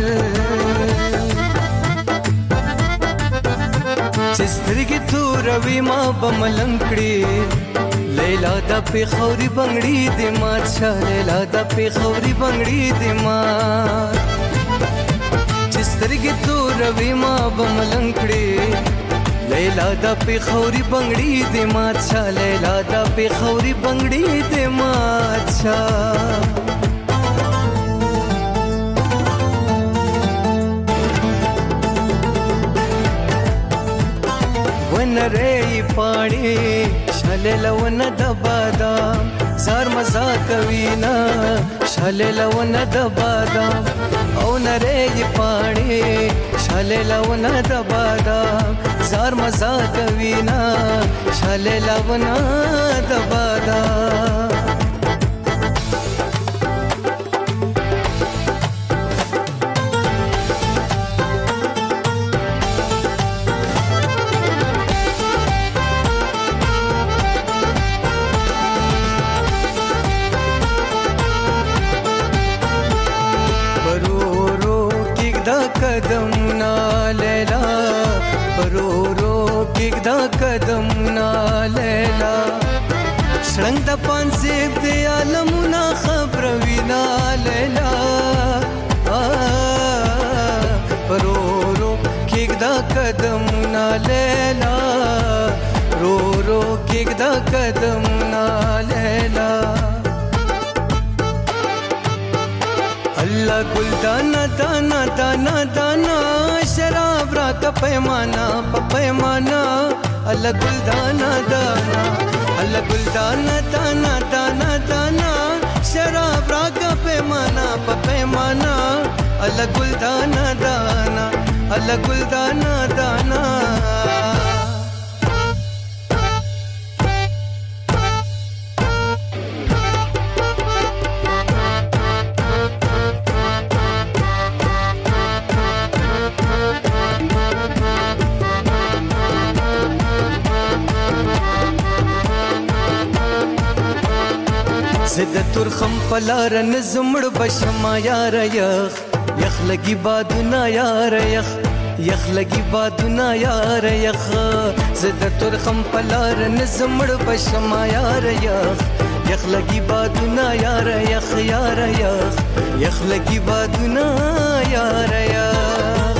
چسترګي توروي ما بملنګ کړي لیلا د پیښوري بنگړي دې مات شه لیلا د پیښوري بنگړي دې مات چسترګي توروي ما بملنګ کړي لیلا د پیښوري بنگړي دې مات شه لیلا د پیښوري بنگړي دې مات شه نری پاړي شاله لون د بادام زار مزا کوي نا شاله لون د بادام او نری پاړي شاله لون د بادام زار مزا کوي نا شاله لون د بادام شړنګ د پانسیب دی عالمونه خبر وینا لیلا رو رو کېږ دا قدمونه لیلا رو رو کېږ دا قدمونه لیلا الله ګل دانا دانا دانا دانا شراب را کا پیمانا په پیمانا الله ګل دانا دانا الله ګل دانا دانا دانا دانا شراب را کا پیمانا په پیمانا الله ګل دانا دانا الله ګل دانا دانا زد ترخم پلار نزمړ بشما یار یخ یخ لګي بادونه یار یخ یخ لګي بادونه یار یخ زد ترخم پلار نزمړ بشما یار یخ یخ لګي بادونه یار یخ یار یخ یخ لګي بادونه یار یخ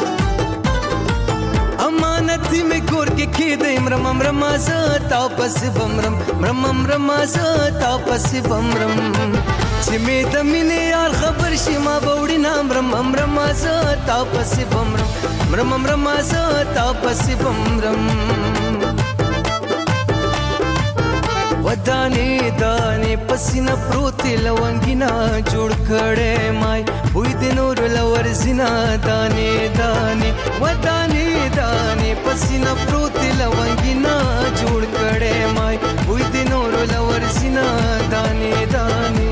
امانت می کور کې کېدې مرم مرم ز تا پس بمرم مرم مرم ز تا پس بمرم چې می د مینې یار خبر شي ما بوړي نام مرم مرم ز تا پس بمرم مرم مرم ز تا پس بمرم ودانې دانې پسینه پروت لونګینا جوړ کړې مای وې د نور لور زینا دانې دانې ودانې دانې پسینه پروت لونګینا جوړ کړې مای وې د نور لور زینا دانې دانې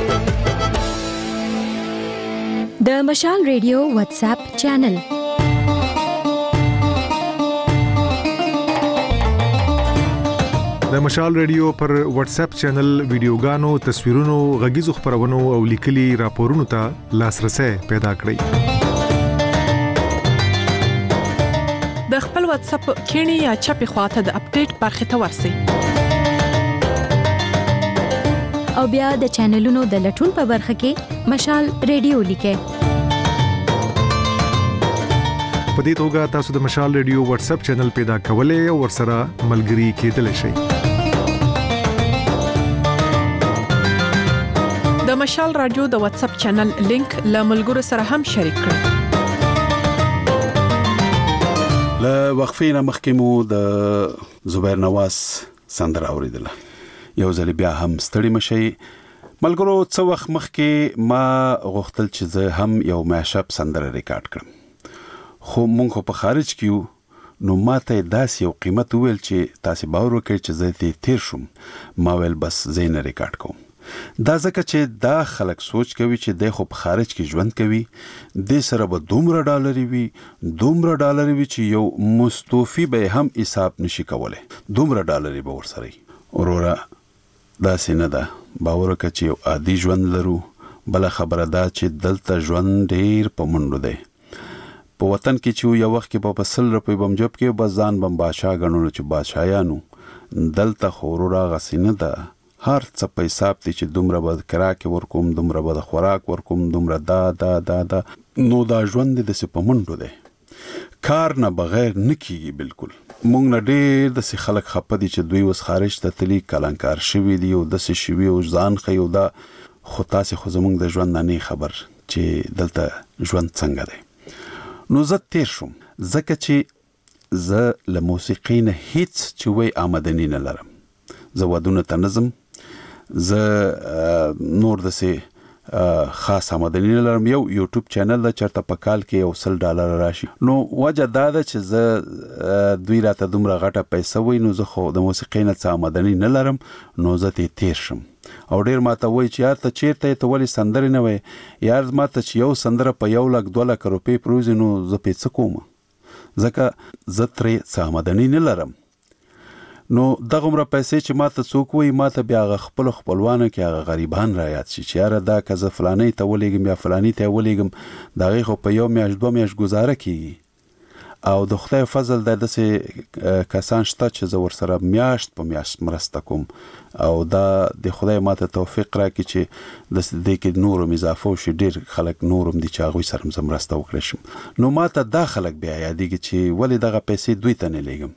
د مشال ریډیو واتس اپ چینل د مشال ریډیو پر واتس اپ چینل ویډیوګانو تصویرونو غږیزو خبرونو او لیکلي راپورونو ته لاسرسي پیدا کړئ د خپل واتس اپ کینی یا چپی خواته د اپډیټ برخه ته ورسی او بیا د چینلونو د لټون په برخه کې مشال ریډیو لیکه په دې توګه تاسو د مشال ریډیو واتس اپ چینل پیدا کولای او ورسره ملګري کېدلی شئ د مشال رادیو د واتس اپ چینل لینک له ملګرو سره هم شریک کړئ له وقفې نه مخکې مو د زبیر نواز سندره اوریدله یو ځل بیا هم ستړي مشئ ملګرو څو وخت مخکې ما غوښتل چې زه هم یو ماشپ سندره ریکارډ کړم خو مونږ په خارج کېو نو ماته داسې یو قیمت ویل چې تاسو باور وکړئ چې زه دې تیر شم ما ویل بس زه نه ریکارډ کوم دا ځکه چې دا خلک سوچ کوي چې د خو په خارج کې ژوند کوي د سره به دومره ډالر وي دومره ډالر وي چې یو مستوفي به هم حساب نشي کولای دومره ډالر به ورسره اورورا دا سینه ده باور وکړئ چې یو عادي ژوند لرو بل خبره ده چې دلته ژوند ډیر په منډو دی په وطن کې چې یو وخت کې په سل روپۍ بم جوب کې بس ځان بم بادشاه غنول چې بادشاہانو دلته خورورا غسینه ده هر څه په حساب دي چې دومره به کراک ورکوم دومره به خوراک ورکوم دومره دا دا دا دا نو دا ژوند د سپمنډو دی کار نه بغیر نکیږي بالکل مونږ نه ډېر د سي خلک خپدي چې دوی وس خارج ته تلی کلنکار شوی دی او د سي شوی او ځان خيو دا خو تاسو خو زمونږ د ژوند نه خبر چې دلته ژوند څنګه دی نو زه تیر شم ځکه چې زه له موسیقۍ نه هیڅ چې وای آمدنی نه لرم زه ودونه ته نظم زه نور د سي خاص آمدنی نه لرم یو یوټیوب چینل د چرته په کال کې یو سل ډالر راشي نو وجه دا ده چې زه دوی راته دومره غټه پیسې وای نو زه خو د موسیقۍ نه څه آمدنی نه لرم نو زه تیر شم او ډیر ماته وای چې یار ته چیرته ته ولی سندره نه وای یار ماته چې یو سندره په یو لک دوه لک روپۍ پروز نو زه پیڅ کوم ځکه زه ترې څه آمدنی نه لرم نو دغه مر پیسې چې ماته څوک وای ماته بیا خپل خپلوانه کې هغه غریبان را یاد شي چې یار دا کزه فلانه ته ولېګم یا فلانی ته ولېګم دغه خو په یو میاش دوه میاش گزاره کیږي او د خدای فضل د داسې کسان شته چې زه ورسره میاشت په میاشت مرسته کوم او دا د خدای ماته توفیق راکړي چې د دې کې نورم اضافه وشي ډیر خلک نورم دي چې هغوی سره هم مرسته وکړی شم نو ماته دا خلک بیا یادېږي چې ولې دغه پیسې دوی ته نه لیږم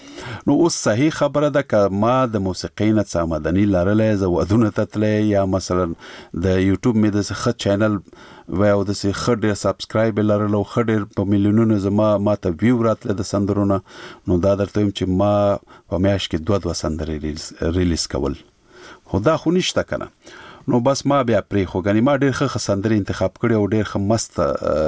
نو اوس صحیح خبره ده که ما د موسیقۍ نه څه آمدني لرلی زه ودونه ته تللی یا مثلا د یوټیوب مې داسې ښه چینل وی او داسې ښه ډېر سبسکرایب یې لرل او ښه ډېر په میلیونونو زما ما ته ویو راتله د سندرو نه نو دا درته وایم چې ما په میاشت کې دوه دوه سندرې ریلیز کول خو دا خو نشته که نه نو بس ما بیا پرېښو ګنې ما ډېر ښه ښه سندرې انتخاب کړي او ډېر ښه مست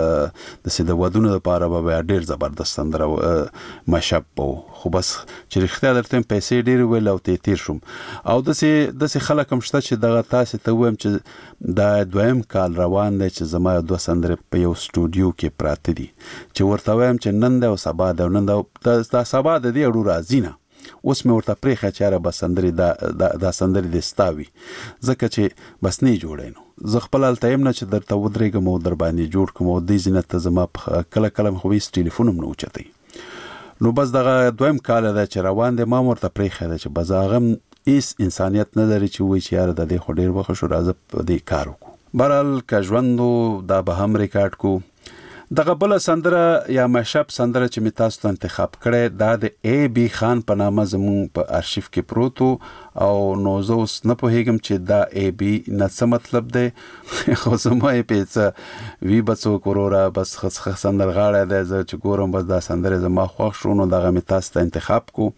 داسې د ودونو دپاره به بیا ډېر زبردست سندره مشپ به و خو بس چې رښتیا درته وایم پیسې ډېرې ویل او ترې تېر شوم او داسې داسې خلک هم شته چې دغه تاسې ته ووایم چې دا دویم کال روان دی چې زما دوه سندرې په یو سټوډیو کې پراته دي چې ورته وایم چې نن دی او سبا دی او نن دا سبا د دې اړو راځي نه اوس مې ورته پرېښه چې یاره بس سندرې دا دا سندرې دې ستا وي ځکه چې بس نه یې جوړی نو زه خپل هلته یم نه چې درته ودرېږم او در باندې جوړ کړم او دې زینت ته زما کله کله مې خو هېڅ ټلیفون هم نه اوچتوي نو بس دغه دویم کال دی چې روان دی ما هم ورته پرېښی دی چې بس هغه هم هېڅ انسانیت نه لري چې وایي چې یاره د دې خو ډېر وخت شو راځه په دې کار وکړو بهرحال که ژوند و دا به هم ریکارډ کو دغه بله سندره یا مشپ سندره چې مې تاسو ته انتخاب کړی دا د ای بی خان په نامه زمونږ په ارشیف کې پروت و او نو زه اوس نه پوهېږم چې دا ای بی نه څه مطلب دی خو زما یې پې څه وي به څوک وروره بس ښه سندرغاړی دی زه چې ګورم بس دا سندرې زما خوښ شو نو دغه مې تاسو ته انتخاب کو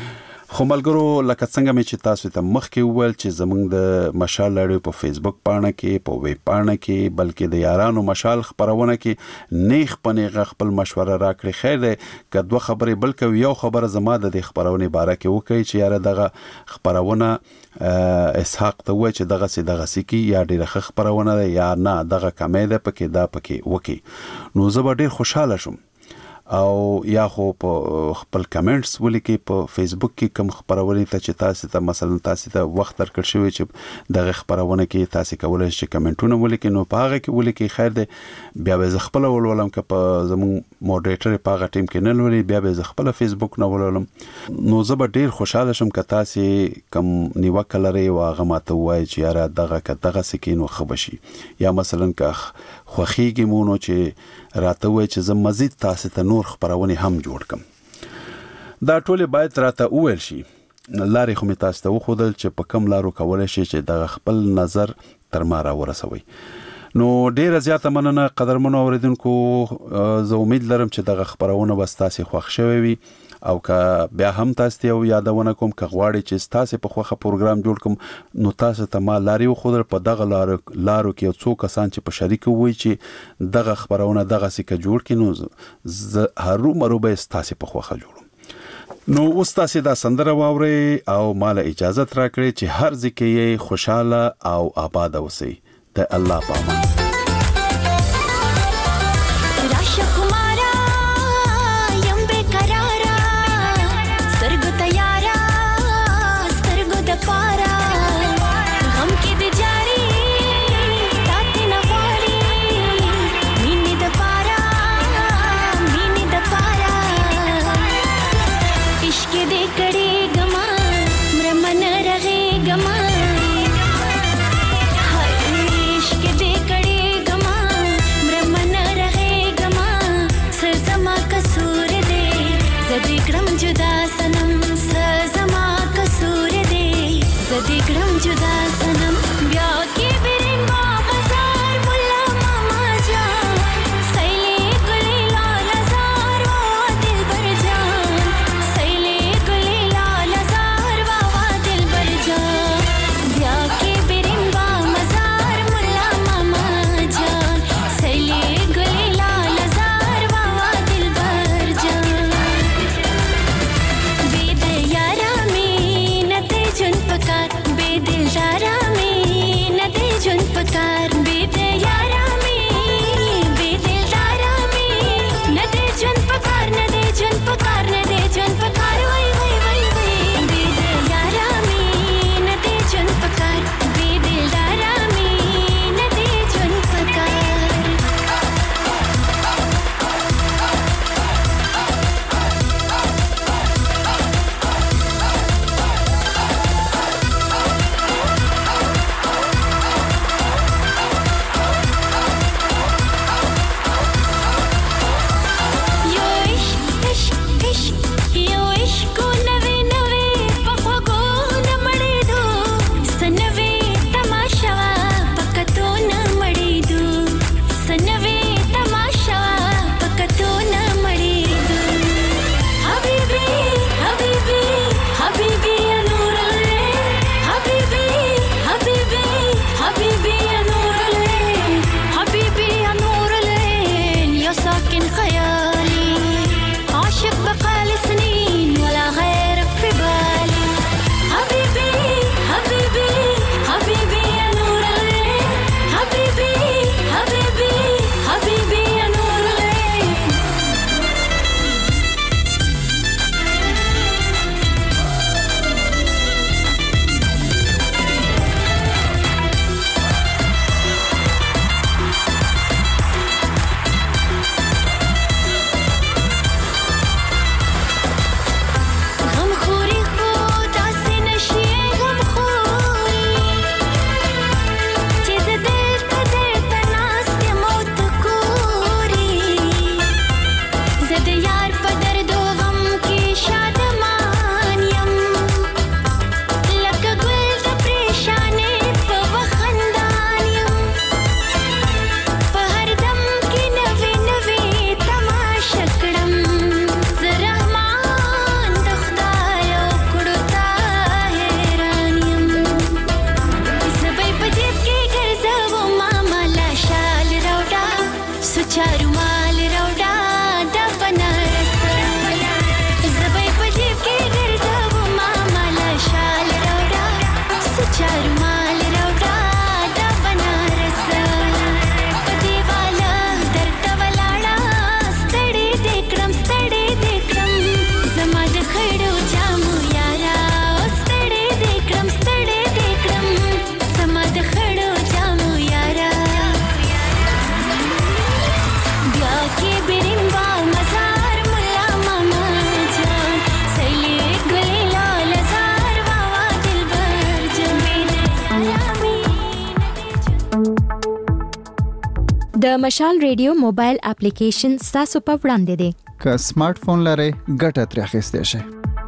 خو ملګرو لکه څنګه مې چې تاسو ته مخکې وویل چې زموږ د مشال راډیو په فیسبوک پاڼه کې په ویب پاڼه کې بلکې د یارانو مشال خپرونه کې نیغ په نیغه خپل مشوره راکړي خیر دی که دوه خبرې بلکې یو خبره زما د دې خپرونې باره کې وکړي چې یاره دغه خپرونه اسحاق ته ووایي چې دغسې دغسې کې یا ډېره ښه خپرونه ده یا نه دغه کمی ده پکې دا پکې وکړي نو زه به ډېر خوشحاله شم او یا خو په خپل کمنټس ولیکي په فیسبوک کې کوم خپرونې ته چې تاسو ته مثلا تاسو ته وخت درکړ شوی چې دغه خپرونه کې تاسو کولای شئ کمنټونه ولیکي نو په هغه کې ولیکي خیر دی بیا به زه خپل ولولم که په زموږ موډریټر په هغه ټیم کې نه لولي بیا به زه خپل فیسبوک نه ولولم نو زه به ډېر خوشحاله شم که تاسو کوم نیوکه لرئ او هغه ماته ووایي چې یاره دغه که دغسې کې نو ښه به شي یا مثلا که خوښېږي مو نو چې راته ووایي چې زه مزید تاسو ته نور خپرونې هم جوړ کړم دا ټولې باید راته وویل شي لارې خو مې تاسو ته وښودل چې په کوم لارو کولی شي چې دغه خپل نظر تر ما راورسوئ نو ډیره زیاته مننه قدرمنو اوریدونکو زه امید لرم چې دغه خپرونه به ستاسې خوښ شوی وي او که بیا هم تاسو ته یو یادونه کوم که غواړئ چې ستاسې په خوښه پروګرام جوړ کړم نو تاسو ته ما لارې وښودل په دغه لارو لارو کې یو څو کسان چې په شریکه ووایي چې دغه خپرونه دغسې که جوړ کړي نو زه هرومرو به یې ستاسې په خوښه جوړم نو اوس تاسې دا سندره واورئ او ماله اجازت راکړئ چې هر ځای کې یې خوشحاله او آباده اوسئ د الله په امان बेदिल यारा में नते जुन पकार बेदिल यारा د مشال ریډیو موبایل اپلیکیشن تاسو په وړاندې دی. که سمارټ فون لرئ ګټه ترې اخیستی شئ.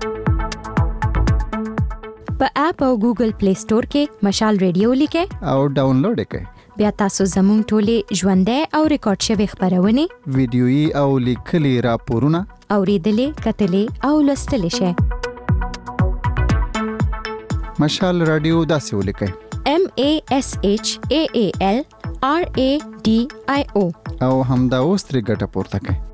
په اپ او ګوګل پلی سٹور کې مشال ریډیو لیکئ او ډاونلوډ یې کړئ. بیا تاسو زموږ ټولې ژوندۍ او ریکارډ شوي خبرونه، ویډیويي او لیکلي راپورونه اوریدلې، کتلې او لوستلې شئ. مشال رادیو داسې ولیکئ: M A S H A A L R A D I O او همدا اوس ترې ګټه پورته کړئ.